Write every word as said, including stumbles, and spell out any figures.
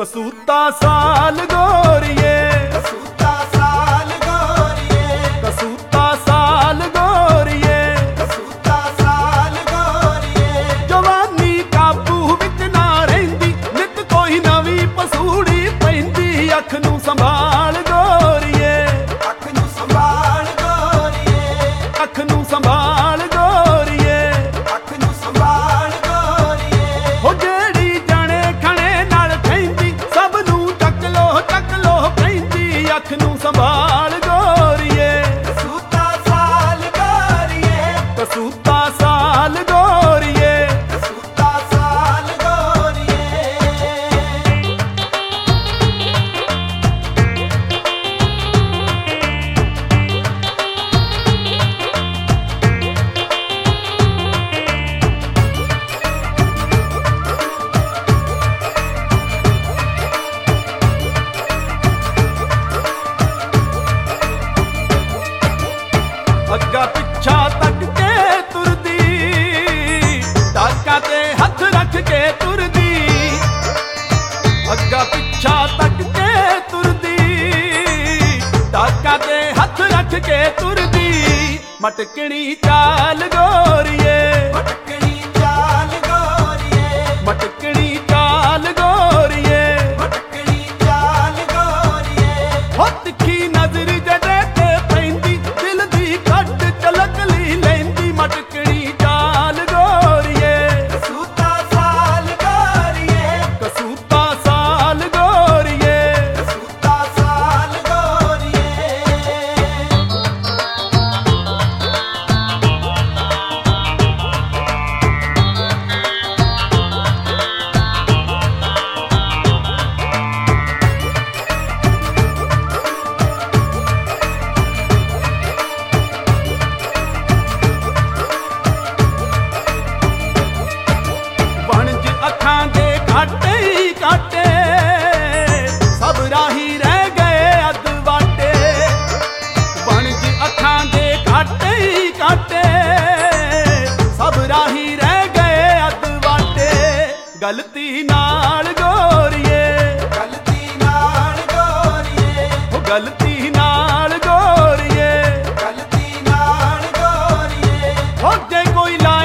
कसूता साल गोरिए, कसूता साल गोरिए, कसूता साल गोरिए, कसूता साल गोरिए। जवानी काबू विच ना रहिंदी, नित कोई नवी पसूड़ी पैंदी। अख नूं संभाल गोरिए, अख नूं संभाल गोरिए, अख नूं संभाल गोरिए, अख नूं संभाल गोरिए। हो जेड़ी जाने खणे नाल खैंदी, सब नूं चक लो चक लो पैंदी। अख नूं संभाल गोरिए, कसूता साल गोरिए, कसूता साल गोरिए। कसूता साल गोरिए। अग्गा पिछा तक के तुरदी, टाका ते हथ रख के तुरदी। अग्गा पिछा तक के तुरदी, टाका ते हथ रख के तुरदी। मटकनी चाल गोरिए, मटकनी चाल गोरिए, मटकनी चाल गोरिए। मटकनी चाल गोरिए। हो तिखी नजर जडे ते पैंदी, दिल दी कट चलक ली लैंदी। मटकनी चाल गोरिए, कसूता साल गोरिए, कसूता साल गोरिए। कसूता साल गोरिए। वणज अखां दे काटे ही काटे, सब राही रह गए अध वाटे। वणज अखां दे काटे ही काटे, सब राही रह गए अध वाटे। गलती नाल गोरिए, गलती नाल गोरिए, हो गलती नाल गोरिए। गलती नाल गोरिए। हो जे कोई ला